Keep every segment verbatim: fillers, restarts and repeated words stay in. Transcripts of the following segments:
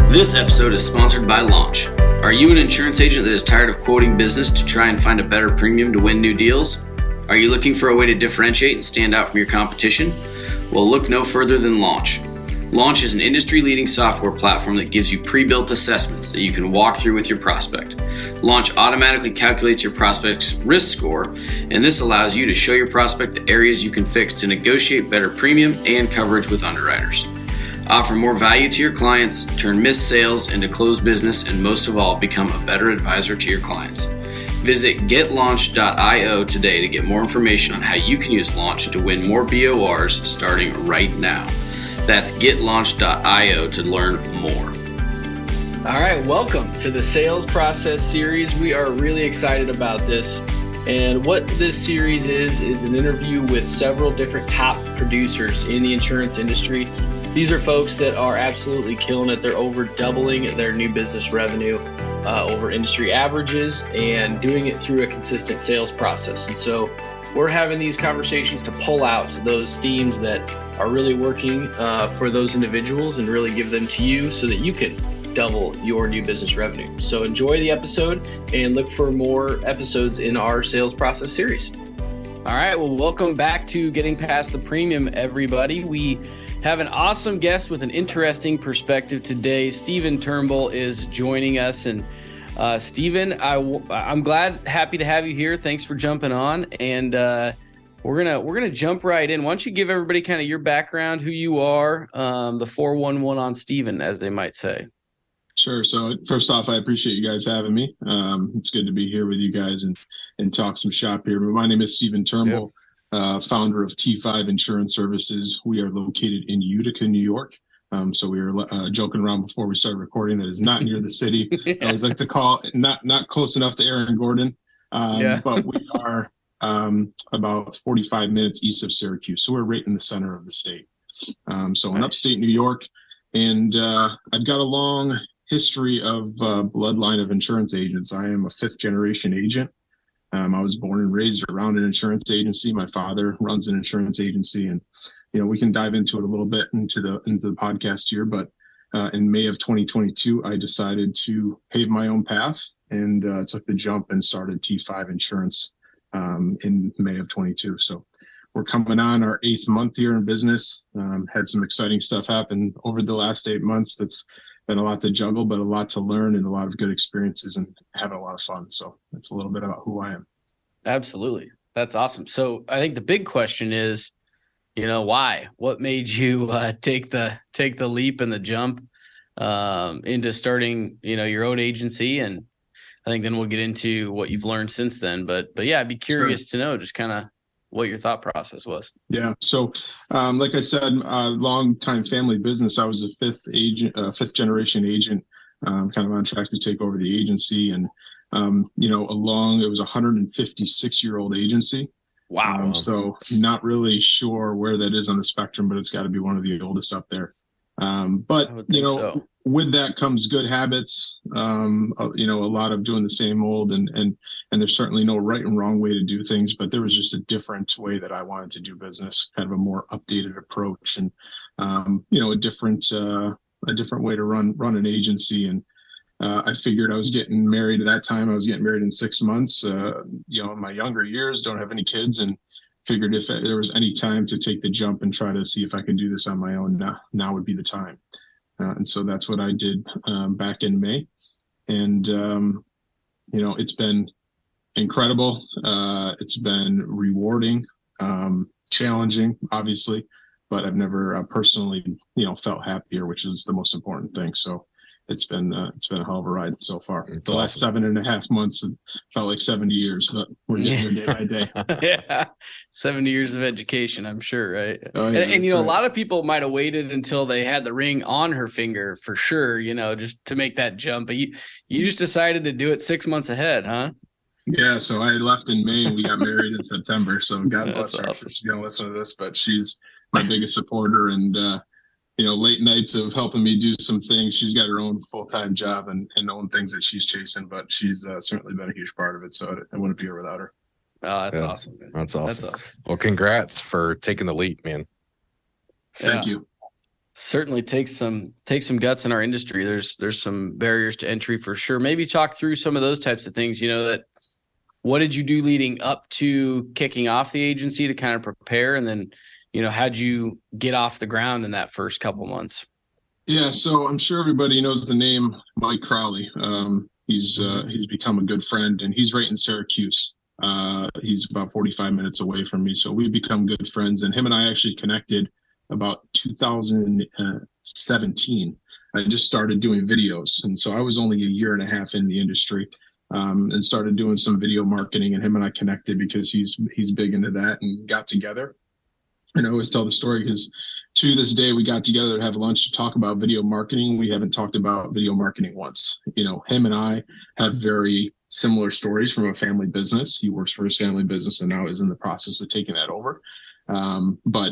This episode is sponsored by Launch. Are you an insurance agent that is tired of quoting business to try and find a better premium to win new deals? Are you looking for a way to differentiate and stand out from your competition? Well, look no further than Launch. Launch is an industry-leading software platform that gives you pre-built assessments that you can walk through with your prospect. Launch automatically calculates your prospect's risk score, and this allows you to show your prospect the areas you can fix to negotiate better premium and coverage with underwriters. Offer more value to your clients, turn missed sales into closed business, and most of all, become a better advisor to your clients. Visit get launch dot io today to get more information on how you can use Launch to win more B O Rs starting right now. That's get launch dot io to learn more. All right, welcome to the Sales Process Series. We are really excited about this. And what this series is, is an interview with several different top producers in the insurance industry. These are folks that are absolutely killing it. They're over doubling their new business revenue uh, over industry averages and doing it through a consistent sales process. And so we're having these conversations to pull out those themes that are really working uh, for those individuals and really give them to you so that you can double your new business revenue. So enjoy the episode and look for more episodes in our Sales Process Series. All right, well, welcome back to Getting Past the Premium, everybody. We have an awesome guest with an interesting perspective today. Stephen Turnbull is joining us. And uh, Stephen, I, I'm glad, happy to have you here. Thanks for jumping on. And uh, we're gonna we're gonna jump right in. Why don't you give everybody kind of your background, who you are, um, the four one one on Stephen, as they might say. Sure. So first off, I appreciate you guys having me. Um, it's good to be here with you guys and and talk some shop here. But my name is Stephen Turnbull. Yep. Uh, founder of T five Insurance Services. We are located in Utica, New York. Um, so we were uh, joking around before we started recording that is not near the city. yeah. I always like to call it not not close enough to Aaron Gordon, um, yeah. but we are um, about forty-five minutes east of Syracuse. So we're right in the center of the state. Um, so in upstate New York, and uh, I've got a long history of uh, bloodline of insurance agents. I am a fifth generation agent. Um, I was born and raised around an insurance agency. My father runs an insurance agency, and you know we can dive into it a little bit into the into the podcast here. But uh, in May of twenty twenty-two, I decided to pave my own path and uh, took the jump and started T five Insurance um, in May of twenty-two. So we're coming on our eighth month here in business. Um, had some exciting stuff happen over the last eight months. That's been a lot to juggle, but a lot to learn and a lot of good experiences and having a lot of fun. So that's a little bit about who I am. Absolutely. That's awesome. So I think the big question is, you know, why? What made you uh, take the take the leap and the jump um, into starting, you know, your own agency? And I think then we'll get into what you've learned since then. But but yeah, I'd be curious sure. to know just kind of what your thought process was. Yeah. So, um, like I said, uh, long time family business. I was a fifth agent, uh, fifth generation agent, um, kind of on track to take over the agency. And, um, you know, along, it was a one hundred fifty-six year old agency. Wow. Um, so not really sure where that is on the spectrum, but it's got to be one of the oldest up there. Um, but, you know, so. with that comes good habits, um, uh, you know, a lot of doing the same old and, and, and there's certainly no right and wrong way to do things, but there was just a different way that I wanted to do business, kind of a more updated approach and, um, you know, a different, uh, a different way to run, run an agency. And, uh, I figured I was getting married at that time. I was getting married in six months, uh, you know, in my younger years, don't have any kids, and figured if there was any time to take the jump and try to see if I could do this on my own, now, now would be the time. Uh, and so that's what I did um, back in May. And, um, you know, it's been incredible. Uh, it's been rewarding, um, challenging, obviously, but I've never uh, personally, you know, felt happier, which is the most important thing. So it's been uh, it's been a hell of a ride so far. It's the awesome. Last seven and a half months it felt like seventy years, but we're getting there day by day. yeah, seventy years of education, I'm sure, right? Oh, yeah, and, and you know, right. a lot of people might have waited until they had the ring on her finger for sure, you know, just to make that jump. But you you just decided to do it six months ahead, huh? Yeah, so I left in May and we got married in September. So God bless her. Awesome. She's gonna listen to this, but she's my biggest supporter and. uh You know, late nights of helping me do some things. She's got her own full-time job and, and own things that she's chasing, but she's uh, certainly been a huge part of it. So I, I wouldn't be here without her. Oh, that's yeah. awesome. Man. That's awesome. That's awesome. Well, congrats for taking the leap, man. Thank yeah. you. Certainly takes some takes some guts in our industry. There's there's some barriers to entry for sure. Maybe talk through some of those types of things. You know, that what did you do leading up to kicking off the agency to kind of prepare, and then, you know, how'd you get off the ground in that first couple months? Yeah, so I'm sure everybody knows the name Mike Crowley. Um, he's uh, he's become a good friend, and he's right in Syracuse. Uh, he's about forty-five minutes away from me, so we've become good friends. And him and I actually connected about two thousand seventeen. I just started doing videos, and so I was only a year and a half in the industry, um, and started doing some video marketing. And him and I connected because he's he's big into that, and got together. And I always tell the story because to this day we got together to have lunch to talk about video marketing. We haven't talked about video marketing once. You know, him and I have very similar stories from a family business. He works for his family business and now is in the process of taking that over. Um, but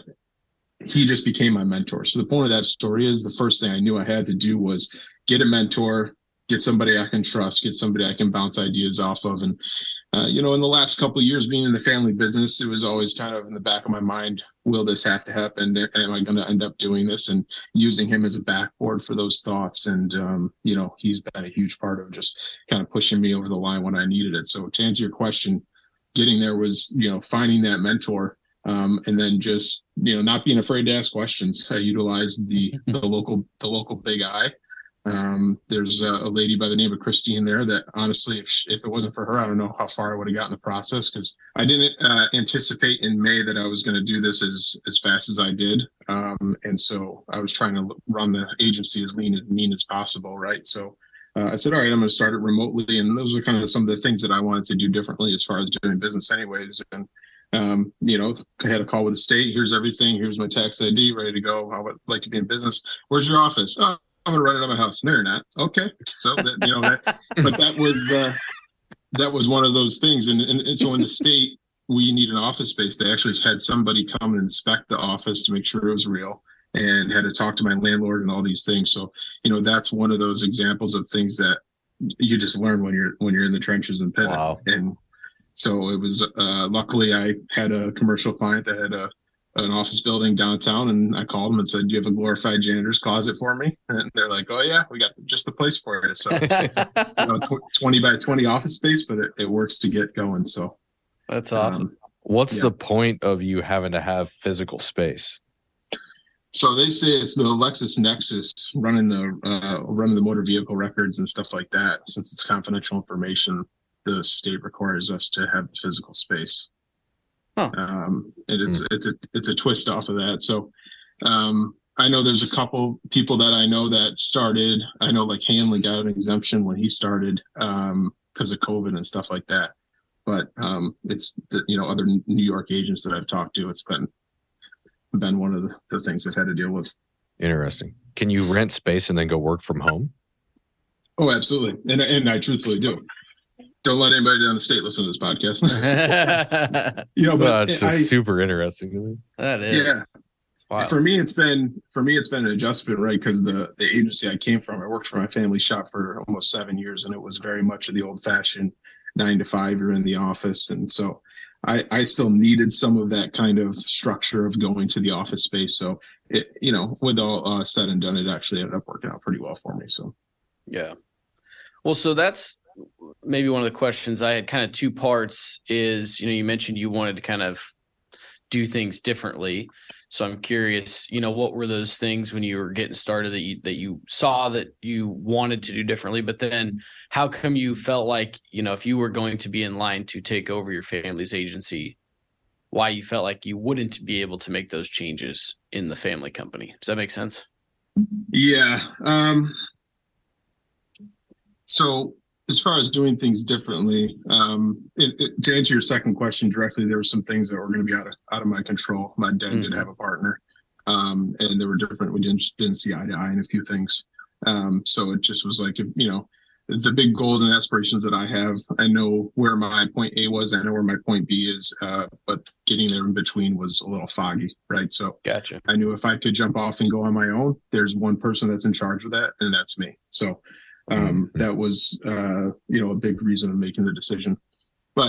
he just became my mentor. So the point of that story is the first thing I knew I had to do was get a mentor, get somebody I can trust, get somebody I can bounce ideas off of. And, uh, you know, in the last couple of years being in the family business, it was always kind of in the back of my mind, will this have to happen? Am I going to end up doing this? And using him as a backboard for those thoughts. And, um, you know, he's been a huge part of just kind of pushing me over the line when I needed it. So to answer your question, getting there was, you know, finding that mentor. Um, and then just, you know, not being afraid to ask questions. I utilize the the local the local big I. Um, there's a, a lady by the name of Christine there that honestly, if, if it wasn't for her, I don't know how far I would have gotten the process, because I didn't uh, anticipate in May that I was going to do this as as fast as I did. Um, and so I was trying to run the agency as lean and mean as possible, right? So uh, I said, all right, I'm going to start it remotely. And those are kind of some of the things that I wanted to do differently as far as doing business anyways. And Um, you know, I had a call with the state. Here's everything. Here's my tax I D, ready to go. I would like to be in business. Where's your office? Oh, I'm gonna run it out of my house. No, you're not. Okay. So that, you know, that, but that was uh, that was one of those things. And, and and so in the state, we need an office space. They actually had somebody come and inspect the office to make sure it was real, and had to talk to my landlord and all these things. So, you know, that's one of those examples of things that you just learn when you're when you're in the trenches and pivot. Wow. And so it was, uh, luckily I had a commercial client that had a, an office building downtown, and I called them and said, do you have a glorified janitor's closet for me? And they're like, oh yeah, we got just the place for it. So it's you know, twenty by twenty office space, but it, it works to get going. So that's awesome. Um, What's yeah. the point of you having to have physical space? So they say it's the LexisNexis running the, uh, running the motor vehicle records and stuff like that. Since it's confidential information, the state requires us to have physical space. Huh. Um, and it's, mm. it's a, it's a twist off of that. So, um, I know there's a couple people that I know that started, I know like Hanley got an exemption when he started, um, because of COVID and stuff like that. But, um, it's the, you know, other New York agents that I've talked to, it's been, been one of the, the things I've had to deal with. Interesting. Can you rent space and then go work from home? Oh, absolutely. And, and I truthfully do. Don't let anybody down the state listen to this podcast. you know, but well, it's just I, super interesting to me. That is. Yeah. Wow. For me, it's been for me, it's been an adjustment, right? Because the the agency I came from, I worked for my family shop for almost seven years, and it was very much of the old fashioned nine to five. You're in the office, and so I I still needed some of that kind of structure of going to the office space. So it, you know, with all uh, said and done, it actually ended up working out pretty well for me. So yeah. Well, so that's maybe one of the questions I had, kind of two parts, is, you know, you mentioned you wanted to kind of do things differently. So I'm curious, you know, what were those things when you were getting started that you, that you saw that you wanted to do differently, but then how come you felt like, you know, if you were going to be in line to take over your family's agency, why you felt like you wouldn't be able to make those changes in the family company? Does that make sense? Yeah. Um, so as far as doing things differently, um, it, it, to answer your second question directly, there were some things that were going to be out of out of my control. My dad mm-hmm. did have a partner, um, and they were different. We didn't didn't see eye to eye in a few things. Um, so it just was like, you know, the big goals and aspirations that I have, I know where my point A was, I know where my point B is, uh, but getting there in between was a little foggy, right? So gotcha. I knew if I could jump off and go on my own, there's one person that's in charge of that, and that's me. So um, that was, uh, you know, a big reason of making the decision. But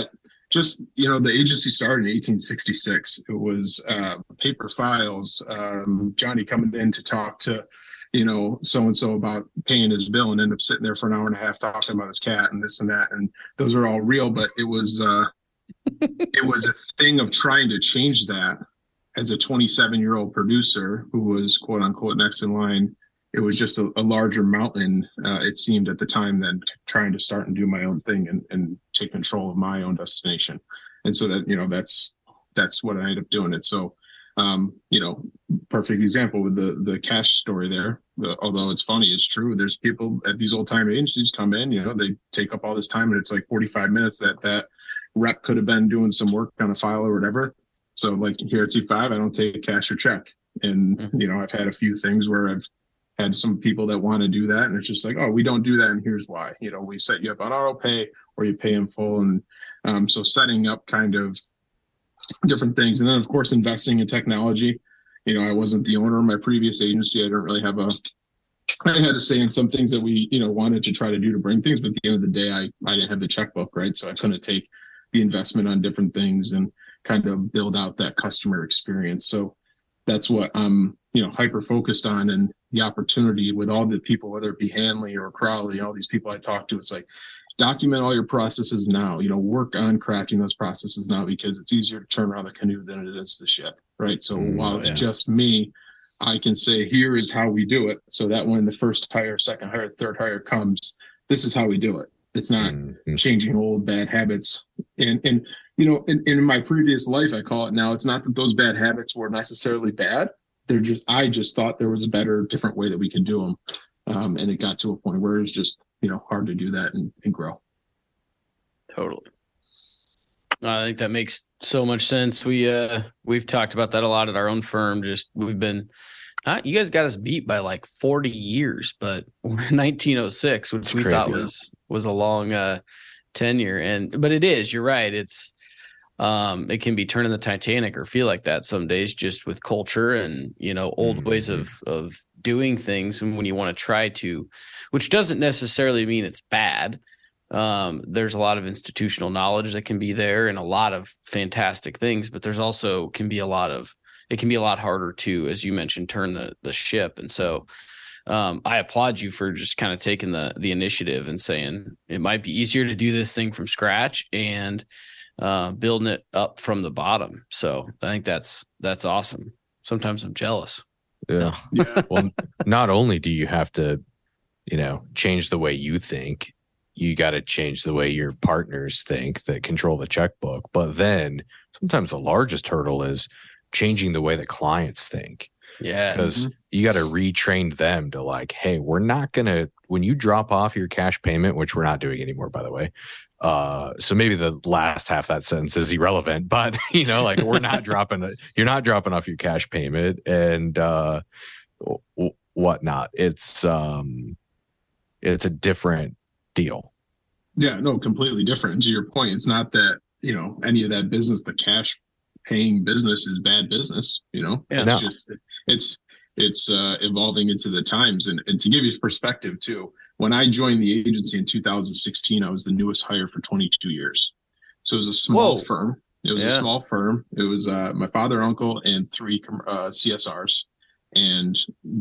just, you know, the agency started in eighteen sixty-six. It was uh, paper files, um, Johnny coming in to talk to, you know, so-and-so about paying his bill and end up sitting there for an hour and a half talking about his cat and this and that. And those are all real, but it was, uh, it was a thing of trying to change that as a twenty-seven year old producer who was quote unquote next in line. It was just a, a larger mountain, uh, it seemed at the time, than trying to start and do my own thing and, and take control of my own destination. And so that, you know, that's, that's what I ended up doing it. So, um, you know, perfect example with the, the cash story there. Uh, although it's funny, it's true. There's people at these old time agencies come in, you know, they take up all this time and it's like forty-five minutes that that rep could have been doing some work on a file or whatever. So like here at T five, I don't take cash or check. And, mm-hmm. you know, I've had a few things where I've had some people that want to do that, and it's just like, oh, we don't do that, and here's why. You know, we set you up on auto pay or you pay in full. And um, so setting up kind of different things. And then, of course, investing in technology. You know, I wasn't the owner of my previous agency. I didn't really have a, I had to say in some things that we, you know, wanted to try to do to bring things, but at the end of the day, I, I didn't have the checkbook, right? So I couldn't take the investment on different things and kind of build out that customer experience. So that's what I'm, you know, hyper focused on, and the opportunity with all the people, whether it be Hanley or Crowley, all these people I talk to, it's like, document all your processes now, you know, work on crafting those processes now, because it's easier to turn around the canoe than it is the ship, right? So mm, while it's yeah. just me, I can say, here is how we do it. So that when the first hire, second hire, third hire comes, this is how we do it. It's not mm-hmm. changing old bad habits. And, and you know, in, in my previous life, I call it now, it's not that those bad habits were necessarily bad. They're just, I just thought there was a better, different way that we could do them. Um, and it got to a point where it's just, you know, hard to do that and, and grow. Totally. I think that makes so much sense. We, uh, we've talked about that a lot at our own firm. Just, we've been, uh, you guys got us beat by like forty years, but we're nineteen oh six, which it's we crazy, thought was, was a long, uh, tenure. And, but it is, you're right. It's, um, it can be turning the Titanic or feel like that some days, just with culture and, you know, old mm-hmm. ways of, of doing things. And when you want to try to, which doesn't necessarily mean it's bad. Um, there's a lot of institutional knowledge that can be there and a lot of fantastic things, but there's also can be a lot of, it can be a lot harder to, as you mentioned, turn the, the ship. And so, um, I applaud you for just kind of taking the, the initiative and saying it might be easier to do this thing from scratch and, uh, building it up from the bottom. So I think that's, that's awesome. Sometimes I'm jealous. Yeah. yeah. Well, not only do you have to, you know, change the way you think, you got to change the way your partners think that control the checkbook. But then sometimes the largest hurdle is changing the way that clients think. Yes. Because you got to retrain them to like, hey, we're not going to, when you drop off your cash payment, which we're not doing anymore, by the way. Uh, so maybe the last half of that sentence is irrelevant, but you know, like we're not dropping it. You're not dropping off your cash payment and uh, w- whatnot. It's, um, it's a different deal. Yeah, no, completely different. To your point, it's not that, you know, any of that business, the cash paying business is bad business, you know, yeah, it's no. just, it's, it's uh, evolving into the times. And, and to give you perspective too, when I joined the agency in two thousand sixteen, I was the newest hire for twenty-two years. So it was a small Whoa. firm. It was yeah. a small firm. It was uh, my father, uncle, and three uh, C S Rs. And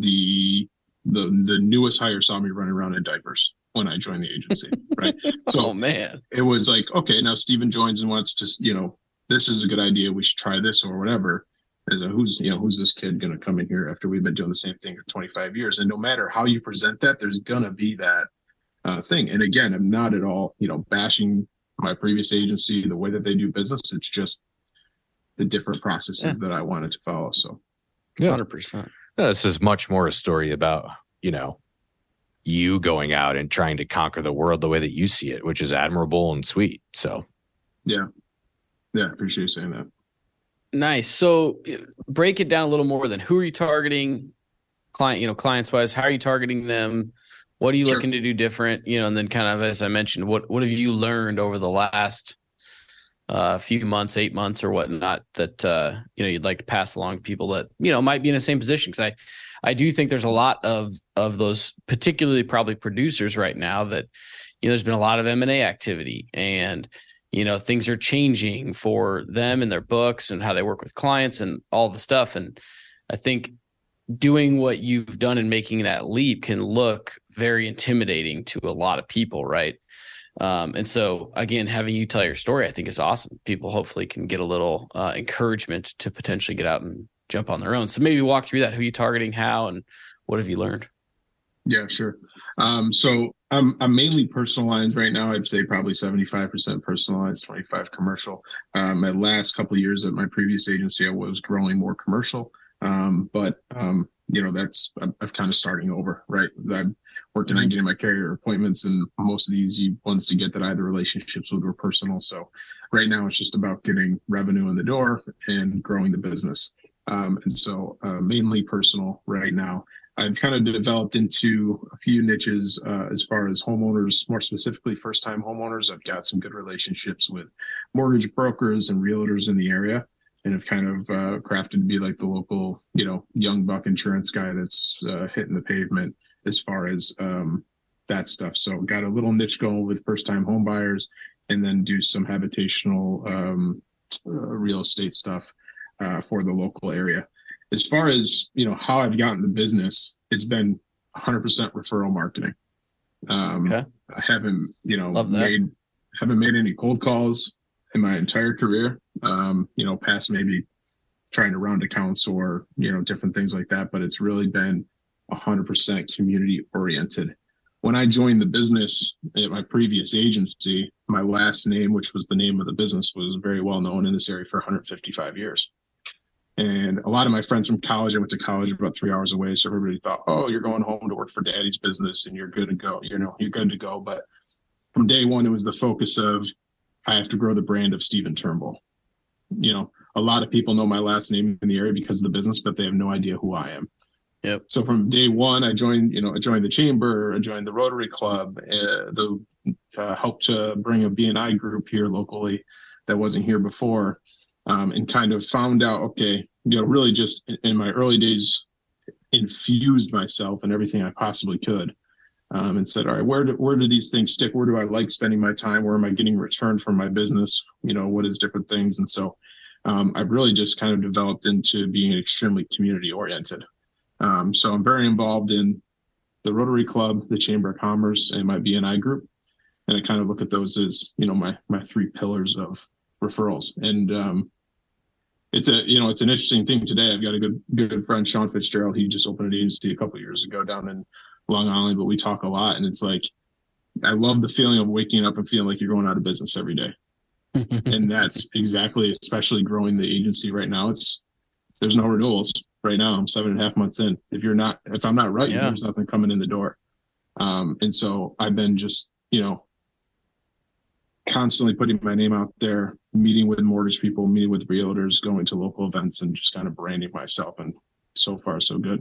the, the, the newest hire saw me running around in diapers when I joined the agency, right? So oh, man. It was like, okay, now Steven joins and wants to, you know, this is a good idea. We should try this or whatever. As a, who's, you know, who's this kid going to come in here after we've been doing the same thing for twenty-five years? And no matter how you present that, there's going to be that uh, thing. And again, I'm not at all, you know, bashing my previous agency, the way that they do business. It's just the different processes yeah. that I wanted to follow. So yeah. one hundred percent. This is much more a story about, you know, you going out and trying to conquer the world the way that you see it, which is admirable and sweet. So, yeah. Yeah. I appreciate you saying that. Nice. So break it down a little more then. Who are you targeting client, you know, clients wise? How are you targeting them? What are you sure. looking to do different? You know, and then kind of, as I mentioned, what, what have you learned over the last uh, few months, eight months or whatnot that, uh, you know, you'd like to pass along to people that, you know, might be in the same position? Cause I, I do think there's a lot of, of those, particularly probably producers right now that, you know, there's been a lot of M and A activity and, you know, things are changing for them and their books and how they work with clients and all the stuff. And I think doing what you've done and making that leap can look very intimidating to a lot of people, right? Um, and so, again, having you tell your story, I think is awesome. People hopefully can get a little uh, encouragement to potentially get out and jump on their own. So maybe walk through that. Who are you targeting? How? And what have you learned? Yeah, sure. Um, so I'm I'm mainly personalized right now. I'd say probably seventy-five percent personalized, twenty-five commercial. Um, my last couple of years at my previous agency, I was growing more commercial. Um, but, um, you know, that's, I'm, I'm kind of starting over, right? I'm working on getting my carrier appointments, and most of the easy ones to get that I had the relationships with were personal. So right now it's just about getting revenue in the door and growing the business. Um, and so uh, mainly personal right now. I've kind of developed into a few niches uh, as far as homeowners, more specifically first-time homeowners. I've got some good relationships with mortgage brokers and realtors in the area, and have kind of uh, crafted to be like the local, you know, young buck insurance guy that's uh, hitting the pavement as far as um, that stuff. So got a little niche going with first-time home buyers, and then do some habitational um, uh, real estate stuff uh, for the local area. As far as, you know, how I've gotten the business, it's been one hundred percent referral marketing. Um, okay. I haven't, you know, made haven't made any cold calls in my entire career, um, you know, past maybe trying to round accounts or, you know, different things like that. But it's really been one hundred percent community oriented. When I joined the business at my previous agency, my last name, which was the name of the business, was very well known in this area for one hundred fifty-five years. And a lot of my friends from college, I went to college about three hours away. So everybody thought, oh, you're going home to work for daddy's business and you're good to go. You know, you're good to go. But from day one, it was the focus of, I have to grow the brand of Stephen Turnbull. You know, a lot of people know my last name in the area because of the business, but they have no idea who I am. Yep. So from day one, I joined, you know, I joined the chamber, I joined the Rotary Club, uh, the uh, helped to bring a B and I group here locally that wasn't here before. Um, and kind of found out, okay, you know, really just in, in my early days, infused myself in everything I possibly could, um, and said, all right, where do, where do these things stick? Where do I like spending my time? Where am I getting return from my business? You know, what is different things? And so um, I've really just kind of developed into being extremely community oriented. Um, so I'm very involved in the Rotary Club, the Chamber of Commerce, and my B and I group. And I kind of look at those as, you know, my my three pillars of referrals. And um, It's a, you know, it's an interesting thing today. I've got a good, good friend, Sean Fitzgerald. He just opened an agency a couple of years ago down in Long Island, but we talk a lot. And it's like, I love the feeling of waking up and feeling like you're going out of business every day. And that's exactly, especially growing the agency right now. It's, there's no renewals right now. I'm seven and a half months in. If you're not, if I'm not right, yeah. There's nothing coming in the door. Um, and so I've been just, you know, constantly putting my name out there, meeting with mortgage people, meeting with realtors, going to local events, and just kind of branding myself. And so far, so good.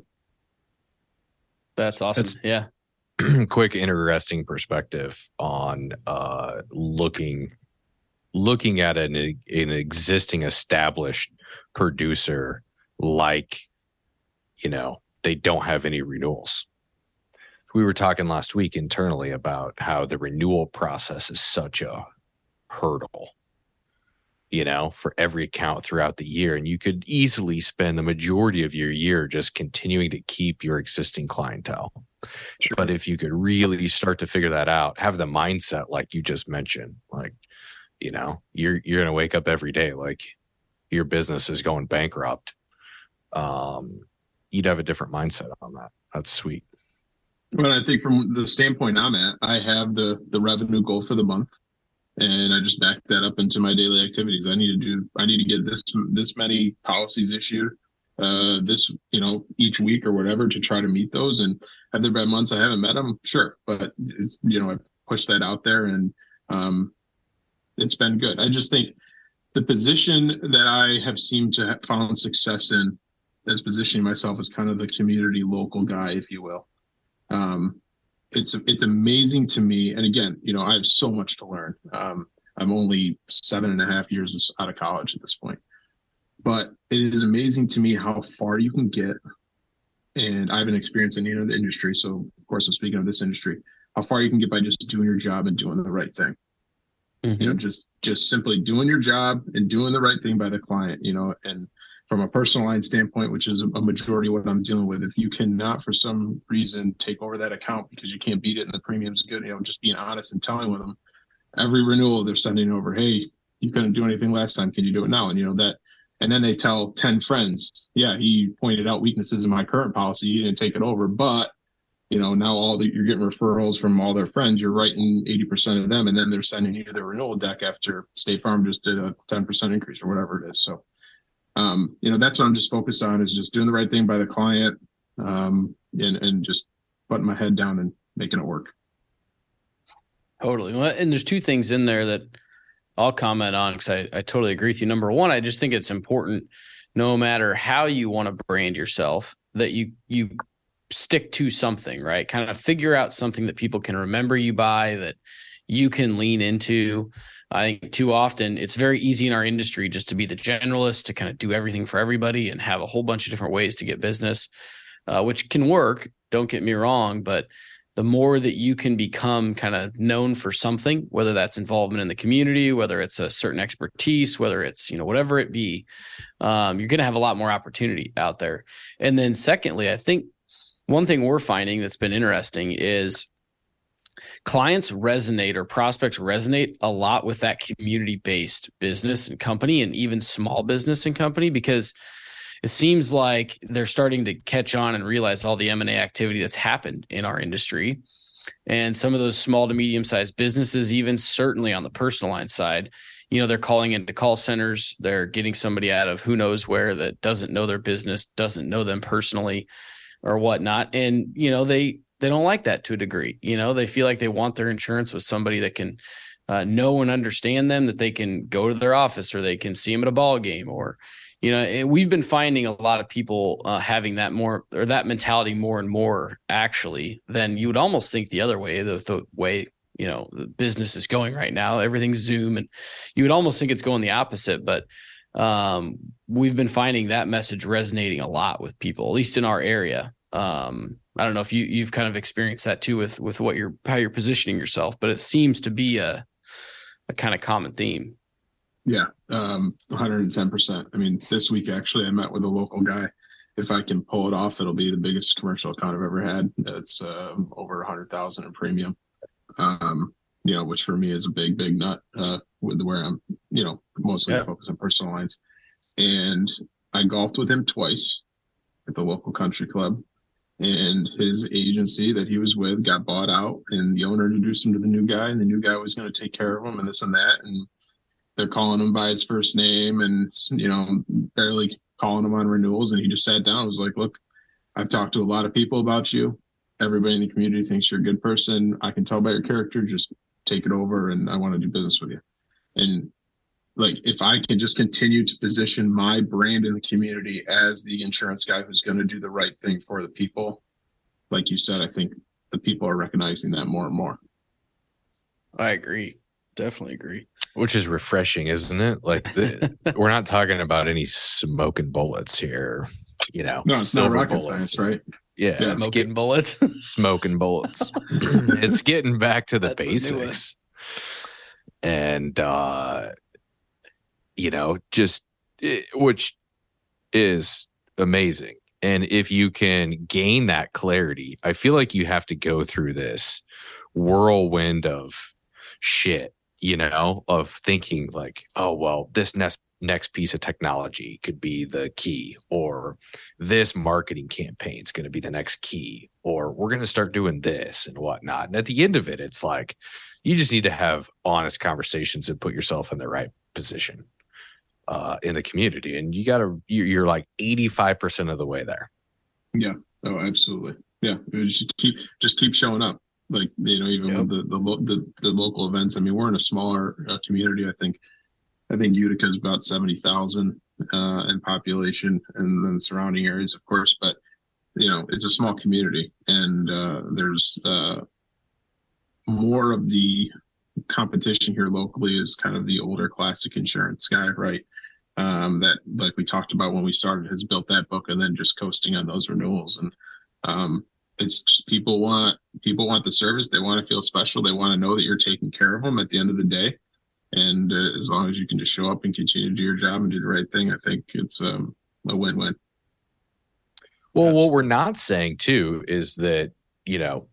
That's awesome. That's, yeah. Quick, interesting perspective on uh, looking looking at an, an existing established producer, like, you know, they don't have any renewals. We were talking last week internally about how the renewal process is such a hurdle, you know, for every account throughout the year. And you could easily spend the majority of your year just continuing to keep your existing clientele. Sure. But if you could really start to figure that out, have the mindset like you just mentioned, like, you know, you're you're going to wake up every day like your business is going bankrupt. Um, you'd have a different mindset on that. That's sweet. Well, I think from the standpoint I'm at, I have the the revenue goal for the month, and I just back that up into my daily activities. I need to do, I need to get this this many policies issued, uh, this, you know, each week or whatever, to try to meet those. And have there been months I haven't met them? Sure, but it's, you know, I pushed that out there, and um, it's been good. I just think the position that I have seemed to have found success in is positioning myself as kind of the community local guy, if you will. Um, it's, it's amazing to me. And again, you know, I have so much to learn. Um, I'm only seven and a half years out of college at this point, but it is amazing to me how far you can get. And I have an experience in, you know, the industry. So of course I'm speaking of this industry, how far you can get by just doing your job and doing the right thing. Mm-hmm. You know, just just simply doing your job and doing the right thing by the client, you know, and from a personal line standpoint, which is a majority of what I'm dealing with, if you cannot for some reason take over that account because you can't beat it and the premium's good, you know, just being honest and telling with them every renewal they're sending over, hey, you couldn't do anything last time, can you do it now? And you know that, and then they tell ten friends, yeah, he pointed out weaknesses in my current policy, he didn't take it over, but you know, now all the, you're getting referrals from all their friends, you're writing eighty percent of them, and then they're sending you their renewal deck after State Farm just did a ten percent increase or whatever it is. So, um, you know, that's what I'm just focused on, is just doing the right thing by the client, um, and, and just putting my head down and making it work. Totally. Well, and there's two things in there that I'll comment on, because I, I totally agree with you. Number one, I just think it's important, no matter how you want to brand yourself, that you, you, stick to something, right? Kind of figure out something that people can remember you by, that you can lean into. I think too often it's very easy in our industry just to be the generalist, to kind of do everything for everybody and have a whole bunch of different ways to get business, uh, which can work. Don't get me wrong, but the more that you can become kind of known for something, whether that's involvement in the community, whether it's a certain expertise, whether it's, you know, whatever it be, um, you're going to have a lot more opportunity out there. And then secondly, I think one thing we're finding that's been interesting is clients resonate, or prospects resonate a lot with that community-based business and company, and even small business and company, because it seems like they're starting to catch on and realize all the M and A activity that's happened in our industry. And some of those small to medium-sized businesses, even certainly on the personal line side, you know, they're calling into call centers. They're getting somebody out of who knows where that doesn't know their business, doesn't know them personally, or whatnot. And, you know, they, they don't like that to a degree. You know, they feel like they want their insurance with somebody that can uh, know and understand them, that they can go to their office, or they can see them at a ball game, or, you know, it, we've been finding a lot of people uh, having that more, or that mentality more and more, actually, than you would almost think the other way, the, the way, you know, the business is going right now. Everything's Zoom, and you would almost think it's going the opposite, but um, we've been finding that message resonating a lot with people, at least in our area. Um, I don't know if you, you've kind of experienced that too with, with what you're, how you're positioning yourself, but it seems to be a, a kind of common theme. Yeah. Um, one hundred ten percent. I mean, this week, actually, I met with a local guy. If I can pull it off, it'll be the biggest commercial account I've ever had. It's uh, over a hundred thousand in premium. Um, you know, which for me is a big, big nut, uh, with where I'm, you know, mostly yeah. focused on personal lines. And I golfed with him twice at the local country club, and his agency that he was with got bought out, and the owner introduced him to the new guy, and the new guy was going to take care of him and this and that. And they're calling him by his first name, and, you know, barely calling him on renewals. And he just sat down and was like, look, I've talked to a lot of people about you. Everybody in the community thinks you're a good person. I can tell by your character, just take it over, and I want to do business with you. And like, if I can just continue to position my brand in the community as the insurance guy who's going to do the right thing for the people, like you said, I think the people are recognizing that more and more. I agree. Definitely agree. Which is refreshing, isn't it? Like, the, we're not talking about any smoking bullets here, you know. No, it's not rocket bullets. Science, right? Yeah, yeah smoking get, bullets. Smoking bullets. It's getting back to the That's basics. And, uh, you know, just, which is amazing. And if you can gain that clarity, I feel like you have to go through this whirlwind of shit, you know, of thinking like, oh, well, this next next piece of technology could be the key, or this marketing campaign is going to be the next key, or we're going to start doing this and whatnot. And at the end of it, it's like, you just need to have honest conversations and put yourself in the right position uh, in the community. And you got to, you're, you're like eighty-five percent of the way there. Yeah. Oh, absolutely. Yeah. Just keep, just keep showing up. Like, you know, even yep. with the, the, the, the local events. I mean, we're in a smaller uh, community. I think, I think Utica is about seventy thousand uh, in population, and then the surrounding areas, of course. But, you know, it's a small community, and uh, there's uh, more of the competition here locally is kind of the older classic insurance guy, right? Um, that, like we talked about when we started, has built that book and then just coasting on those renewals. And um, it's just, people want people want the service. They want to feel special. They want to know that you're taking care of them at the end of the day. And uh, as long as you can just show up and continue to do your job and do the right thing, I think it's um, a win-win. Well, what we're not saying too is that, you know,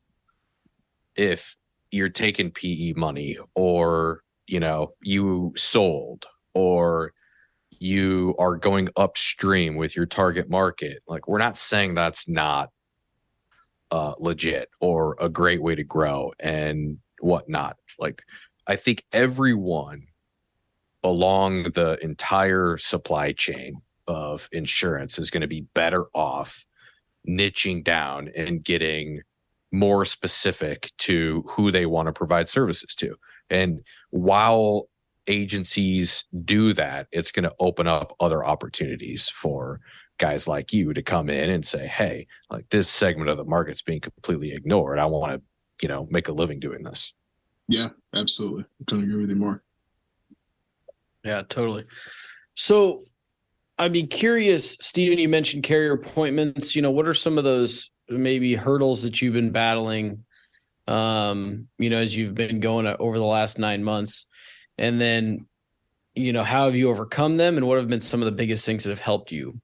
if you're taking P E money, or, you know, you sold, or you are going upstream with your target market, like, we're not saying that's not uh, legit or a great way to grow and whatnot. Like, I think everyone along the entire supply chain of insurance is going to be better off niching down and getting more specific to who they want to provide services to. And while agencies do that, it's going to open up other opportunities for guys like you to come in and say, hey, like, this segment of the market's being completely ignored. I want to, you know, make a living doing this. Yeah, absolutely. I couldn't agree with you more. Yeah, totally. So I'd be curious, Steven, you mentioned carrier appointments. You know, what are some of those maybe hurdles that you've been battling, um, you know, as you've been going over the last nine months? And then, you know, how have you overcome them, and what have been some of the biggest things that have helped you,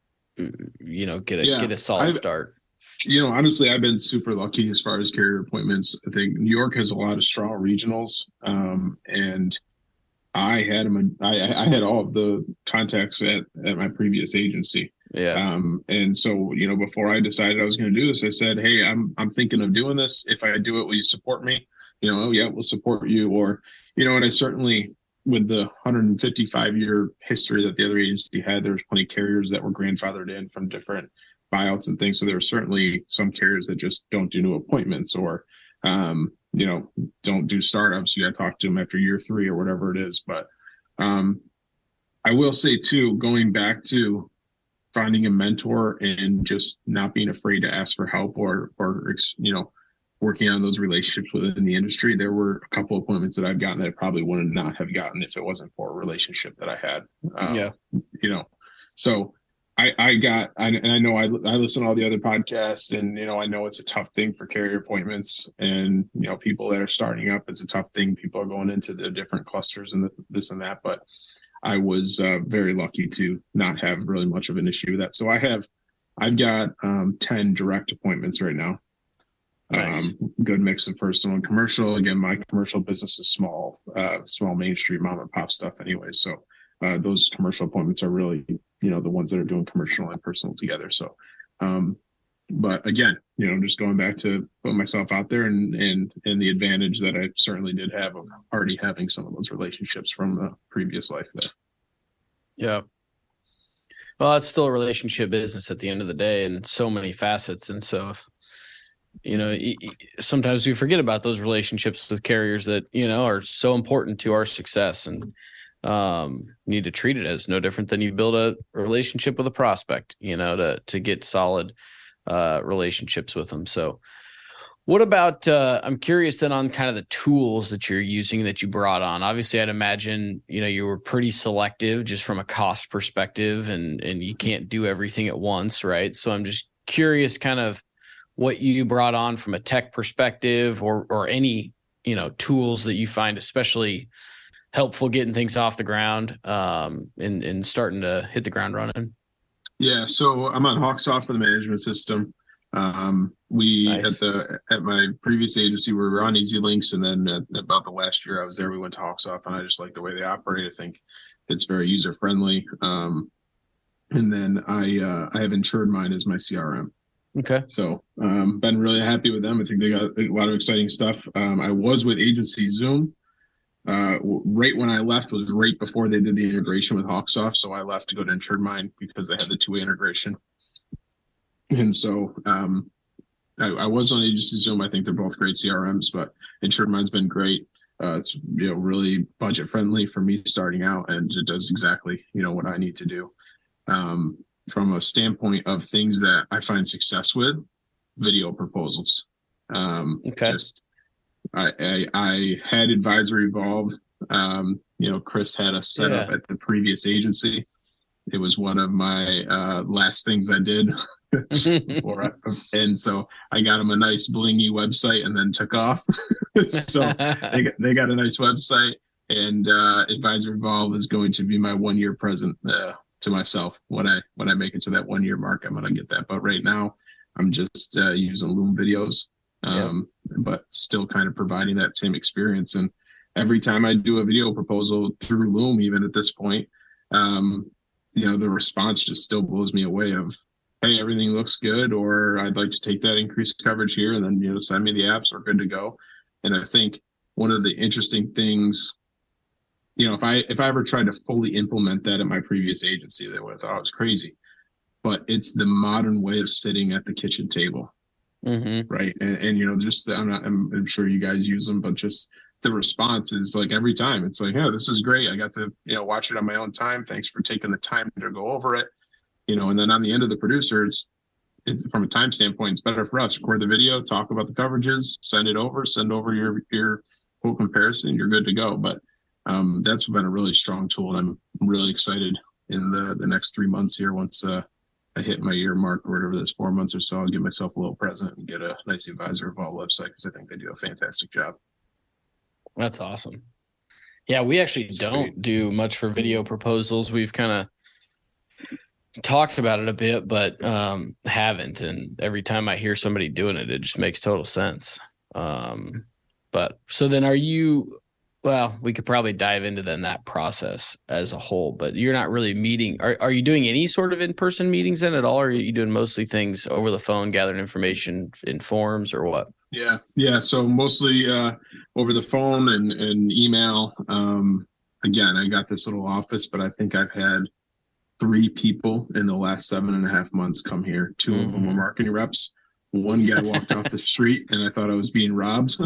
you know, get a, yeah, get a solid I've, start? You know, honestly, I've been super lucky as far as carrier appointments. I think New York has a lot of strong regionals, um, and I had them. I, I had all of the contacts at, at my previous agency. Yeah. Um, and so, you know, before I decided I was going to do this, I said, hey, I'm I'm thinking of doing this. If I do it, will you support me? You know, oh yeah, we'll support you. Or, you know, and I certainly, with the one hundred fifty-five year history that the other agency had, there was plenty of carriers that were grandfathered in from different buyouts and things. So there were certainly some carriers that just don't do new appointments, or um, you know, don't do startups. You got to talk to them after year three or whatever it is. But um, I will say too, going back to finding a mentor and just not being afraid to ask for help, or, or, you know, working on those relationships within the industry. There were a couple of appointments that I've gotten that I probably would not have gotten if it wasn't for a relationship that I had. Um, yeah. You know, so I, I got, I, and I know I, I listen to all the other podcasts, and, you know, I know it's a tough thing for carrier appointments, and, you know, people that are starting up, it's a tough thing. People are going into the different clusters and the, this and that, but I was uh, very lucky to not have really much of an issue with that. So I have, I've got um, ten direct appointments right now. Nice. Um, good mix of personal and commercial. Again, my commercial business is small, uh, small Main Street mom and pop stuff anyway. So uh, those commercial appointments are really, you know, the ones that are doing commercial and personal together. So, um, but again, you know, just going back to putting myself out there, and, and, and the advantage that I certainly did have of already having some of those relationships from the previous life there. Yeah. Well, it's still a relationship business at the end of the day, and so many facets. And so if, you know, sometimes we forget about those relationships with carriers that, you know, are so important to our success, and um, need to treat it as no different than you build a relationship with a prospect, you know, to, to get solid uh, relationships with them. So what about, uh, I'm curious then on kind of the tools that you're using that you brought on. Obviously, I'd imagine, you know, you were pretty selective just from a cost perspective, and, and you can't do everything at once, right? So I'm just curious kind of what you brought on from a tech perspective, or or any, you know, tools that you find especially helpful getting things off the ground, um, and, and starting to hit the ground running. Yeah. So I'm on Hawksoft for the management system. Um, we, nice. at the, at my previous agency, we were on Easy Links. And then at, about the last year I was there, we went to Hawksoft, and I just like the way they operate. I think it's very user friendly. Um, and then I, uh, I have Insured Mind as my C R M. Okay. So, um, been really happy with them. I think they got a lot of exciting stuff. Um, I was with Agency Zoom, uh, right when I left was right before they did the integration with Hawksoft. So I left to go to Insured Mind because they had the two-way integration. And so, um, I, I was on Agency Zoom. I think they're both great C R Ms, but Insured Mind's been great. Uh, it's, you know, really budget friendly for me starting out, and it does exactly, you know, what I need to do. Um, from a standpoint of things that I find success with, video proposals. Um, okay. Just, I, I, I had Advisory Evolve. Um, you know, Chris had us set yeah. up at the previous agency. It was one of my uh, last things I did. I, and so I got him a nice blingy website and then took off. So they got, they got a nice website. And uh, Advisor Evolve is going to be my one year present uh, to myself. When I when I make it to that one year mark, I'm going to get that. But right now, I'm just uh, using Loom videos, um, yep. but still kind of providing that same experience. And every time I do a video proposal through Loom, even at this point, um, you know, the response just still blows me away of, hey, everything looks good, or I'd like to take that increased coverage here, and then, you know, send me the apps, we're good to go. And I think one of the interesting things, you know, if I if I ever tried to fully implement that at my previous agency, they would have thought I was crazy. But it's the modern way of sitting at the kitchen table, mm-hmm. right? And, and you know, just I'm not I'm, I'm sure you guys use them, but just the response is like every time it's like, yeah, this is great. I got to, you know, watch it on my own time. Thanks for taking the time to go over it, you know. And then on the end of the producers, it's from a time standpoint, it's better for us. Record the video, talk about the coverages, send it over, send over your your quote comparison. You're good to go. But Um, that's been a really strong tool, and I'm really excited in the, the next three months here. Once uh, I hit my year mark or whatever this four months or so, I'll give myself a little present and get a nice Advisor Evolve website, because I think they do a fantastic job. That's awesome. Yeah, we actually don't do much for video proposals. We've kind of talked about it a bit, but um, haven't. And every time I hear somebody doing it, it just makes total sense. Um, but so then are you... Well, we could probably dive into then that process as a whole, but you're not really meeting. Are are you doing any sort of in-person meetings then at all? Or are you doing mostly things over the phone, gathering information in forums, or what? Yeah. Yeah. So mostly uh, over the phone and, and email. Um, again, I got this little office, but I think I've had three people in the last seven and a half months come here. Two mm-hmm. of them were marketing reps. One guy walked off the street and I thought I was being robbed.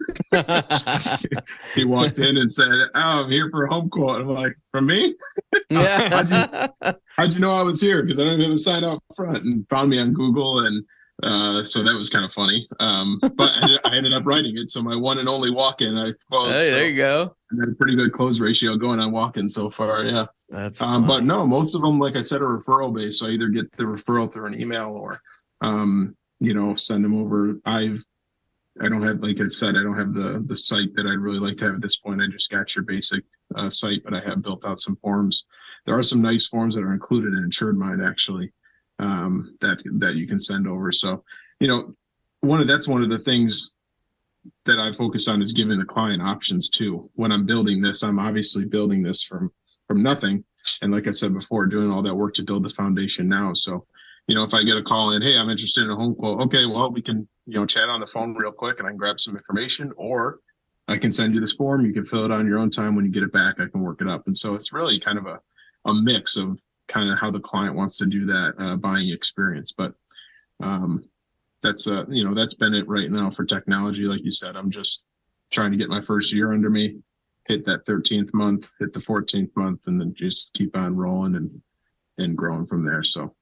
He walked in and said, "Oh, I'm here for a home quote." I'm like, "From me?" Yeah. how'd, you, how'd you know I was here? Because I don't have a sign out front, and found me on Google. And uh, so that was kind of funny. Um, but I, I ended up writing it. So my one and only walk-in, I closed. Hey, so there you go. I had a pretty good close ratio going on walk-in so far. Yeah. That's um, but no, most of them, like I said, are referral based. So I either get the referral through an email or, um, you know, send them over. I've, I don't have, like I said, I don't have the the site that I'd really like to have at this point. I just got your basic uh, site, but I have built out some forms. There are some nice forms that are included in InsuredMind, actually, um, that that you can send over. So, you know, one of that's one of the things that I focus on is giving the client options too. When I'm building this, I'm obviously building this from from nothing, and like I said before, doing all that work to build the foundation now. So, you know, if I get a call in, hey, I'm interested in a home quote. Okay, well, we can, you know, chat on the phone real quick and I can grab some information, or I can send you this form. You can fill it on your own time. When you get it back, I can work it up. And so it's really kind of a, a mix of kind of how the client wants to do that uh, buying experience. But um, that's, uh, you know, that's been it right now for technology. Like you said, I'm just trying to get my first year under me, hit that thirteenth month, hit the fourteenth month, and then just keep on rolling and, and growing from there. So.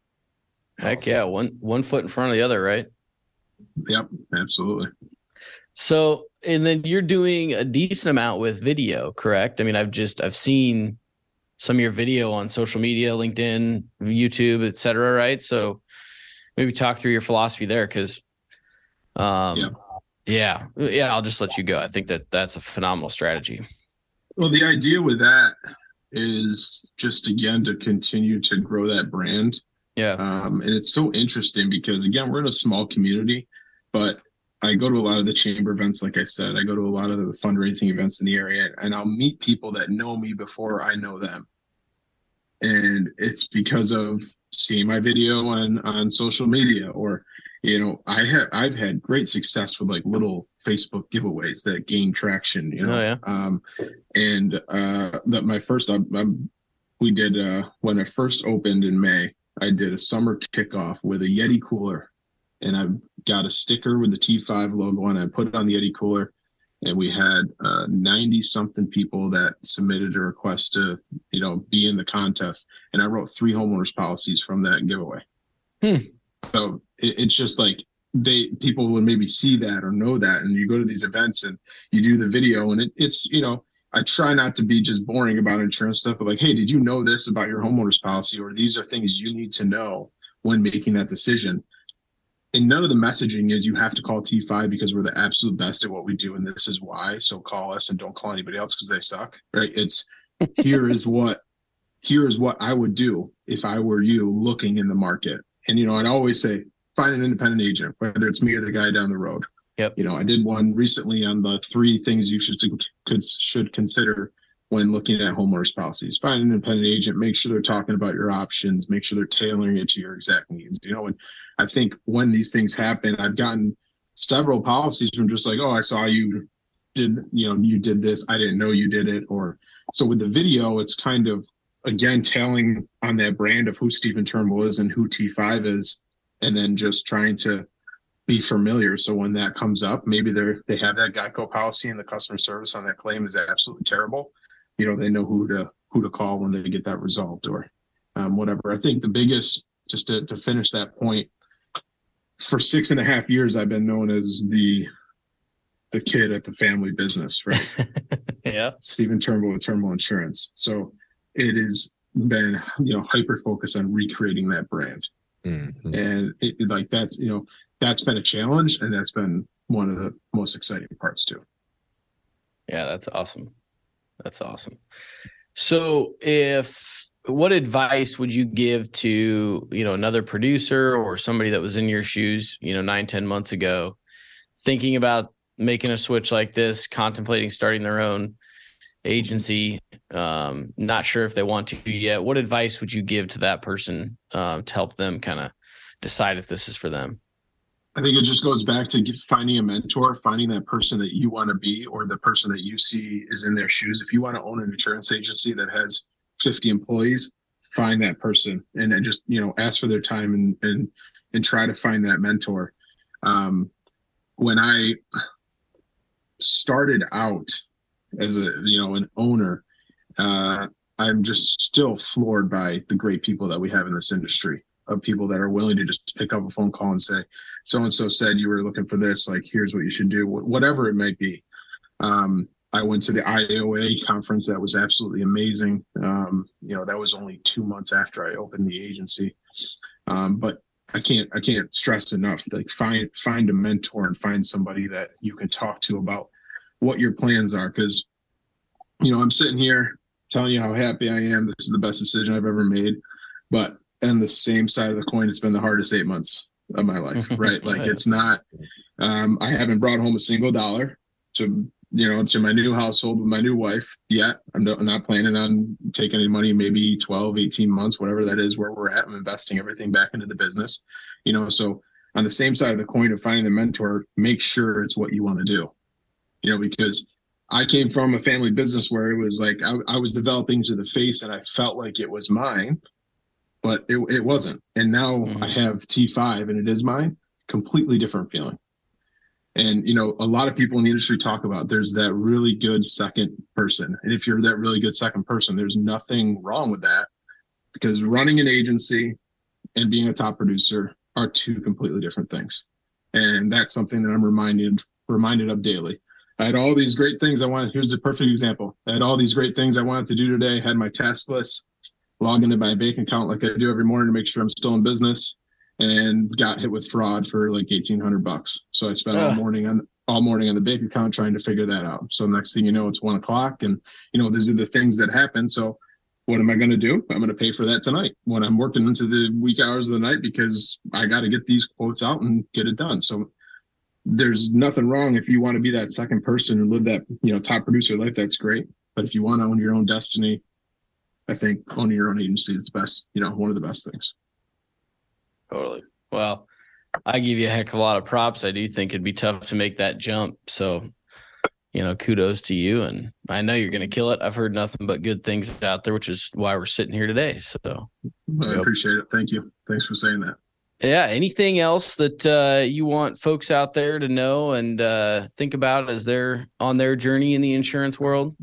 Heck yeah, one one foot in front of the other, right? Yep, absolutely. So, and then you're doing a decent amount with video, correct? I mean, I've just I've seen some of your video on social media, LinkedIn, YouTube, et cetera, right? So maybe talk through your philosophy there, because um yeah. yeah, yeah, I'll just let you go. I think that that's a phenomenal strategy. Well, the idea with that is just, again, to continue to grow that brand. Yeah. Um, and it's so interesting because, again, we're in a small community, but I go to a lot of the chamber events. Like I said, I go to a lot of the fundraising events in the area, and I'll meet people that know me before I know them. And it's because of seeing my video on, on social media, or, you know, I have, I've had great success with like little Facebook giveaways that gain traction, you know? Oh, yeah. Um, and, uh, that my first, I, I, we did, uh, when I first opened in May, I did a summer kickoff with a Yeti cooler, and I got a sticker with the T five logo on it. I put it on the Yeti cooler, and we had uh, ninety something people that submitted a request to, you know, be in the contest. And I wrote three homeowners policies from that giveaway. Hmm. So it, it's just like they, people would maybe see that or know that. And you go to these events and you do the video, and it, it's, you know, I try not to be just boring about insurance stuff, but like, hey, did you know this about your homeowner's policy? Or these are things you need to know when making that decision. and none of the messaging is you have to call T five because we're the absolute best at what we do, and this is why. So call us and don't call anybody else because they suck, right? It's here is what here is what I would do if I were you looking in the market. And you know, I'd always say find an independent agent, whether it's me or the guy down the road. Yep. You know, I did one recently on the three things you should could should consider when looking at homeowners policies. Find an independent agent, make sure they're talking about your options, make sure they're tailoring it to your exact needs. You know, and I think when these things happen, I've gotten several policies from just like, oh, I saw you did, you know, you did this. I didn't know you did it. Or so with the video, it's kind of, again, tailing on that brand of who Stephen Turnbull is and who T five is, and then just trying to be familiar. So when that comes up, maybe they're, they have that Geico policy and the customer service on that claim is absolutely terrible. You know, they know who to, who to call when they get that resolved or um, whatever. I think the biggest, just to, to finish that point, for six and a half years, I've been known as the the kid at the family business, right? Yeah. Stephen Turnbull with Turnbull Insurance. So it has been, you know, hyper focused on recreating that brand. Mm-hmm. And it, it, like that's, you know, that's been a challenge, and that's been one of the most exciting parts too. Yeah, that's awesome. That's awesome. So if what advice would you give to, you know, another producer or somebody that was in your shoes, you know, nine, ten months ago, thinking about making a switch like this, contemplating starting their own agency, um, not sure if they want to yet? What advice would you give to that person um, to help them kind of decide if this is for them? I think it just goes back to finding a mentor, finding that person that you want to be, or the person that you see is in their shoes. If you want to own an insurance agency that has fifty employees, find that person and then just, you know, ask for their time and, and, and try to find that mentor. Um, when I started out as a, you know, an owner, uh, I'm just still floored by the great people that we have in this industry, of people that are willing to just pick up a phone call and say, so-and-so said you were looking for this, like, here's what you should do, whatever it might be. Um, I went to the I O A conference. That was absolutely amazing. Um, you know, that was only two months after I opened the agency. Um, but I can't, I can't stress enough, like find, find a mentor and find somebody that you can talk to about what your plans are. Cause you know, I'm sitting here telling you how happy I am. This is the best decision I've ever made. But on the same side of the coin, it's been the hardest eight months of my life, right? Like it's not, um, I haven't brought home a single dollar to, you know, to my new household with my new wife yet. I'm, no, I'm not planning on taking any money, maybe twelve, eighteen months, whatever that is, where we're at. I'm investing everything back into the business, you know, so on the same side of the coin of finding a mentor, make sure it's what you want to do, you know, because I came from a family business where it was like, I, I was developing to the face and I felt like it was mine, but it, it wasn't. And now mm-hmm. I have T five and it is mine, completely different feeling. And, you know, a lot of people in the industry talk about there's that really good second person. And if you're that really good second person, there's nothing wrong with that, because running an agency and being a top producer are two completely different things. And that's something that I'm reminded, reminded of daily. I had all these great things I wanted. Here's a perfect example. I had all these great things I wanted to do today, had my task list, logged into my bank account like I do every morning to make sure I'm still in business, and got hit with fraud for like eighteen hundred bucks. So I spent uh. all morning on all morning on the bank account trying to figure that out. So next thing you know, it's one o'clock, and you know, these are the things that happen. So what am I going to do? I'm going to pay for that tonight when I'm working into the week hours of the night, because I got to get these quotes out and get it done. So there's nothing wrong if you want to be that second person and live that, you know, top producer life. That's great. But if you want to own your own destiny, I think owning your own agency is the best, you know, one of the best things. Totally. Well, I give you a heck of a lot of props. I do think it'd be tough to make that jump. So, you know, kudos to you. And I know you're going to kill it. I've heard nothing but good things out there, which is why we're sitting here today. So I yep. appreciate it. Thank you. Thanks for saying that. Yeah. Anything else that uh, you want folks out there to know and uh, think about as they're on their journey in the insurance world?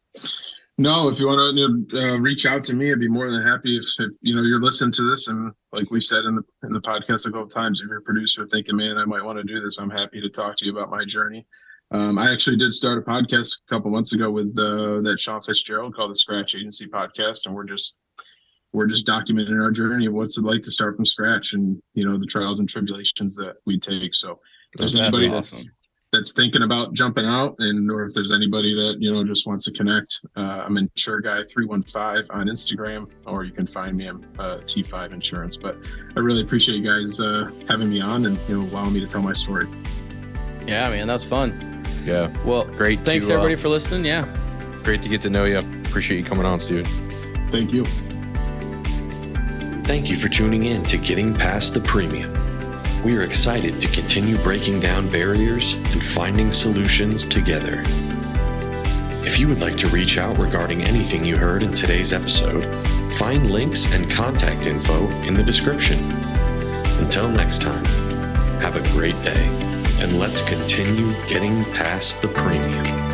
No, if you want to uh, reach out to me, I'd be more than happy. If, if you know, you're listening to this, and like we said in the in the podcast a couple of times, if you're a producer thinking, man, I might want to do this, I'm happy to talk to you about my journey. Um, I actually did start a podcast a couple months ago with uh, that Sean Fitzgerald called the Scratch Agency Podcast, and we're just we're just documenting our journey of what's it like to start from scratch, and you know the trials and tribulations that we take. So if there's That's anybody awesome. that's that's thinking about jumping out, and or if there's anybody that you know just wants to connect, uh, I'm Insure Guy three one five on Instagram, or you can find me on uh, T five Insurance. But I really appreciate you guys uh, having me on and you know allowing me to tell my story. Yeah, man, that's fun. Yeah. Well, Great. Thanks to, uh, everybody for listening. Yeah. Great to get to know you. Appreciate you coming on, Steven. Thank you. Thank you for tuning in to Getting Past the Premium. We are excited to continue breaking down barriers and finding solutions together. If you would like to reach out regarding anything you heard in today's episode, find links and contact info in the description. Until next time, have a great day, and let's continue getting past the premium.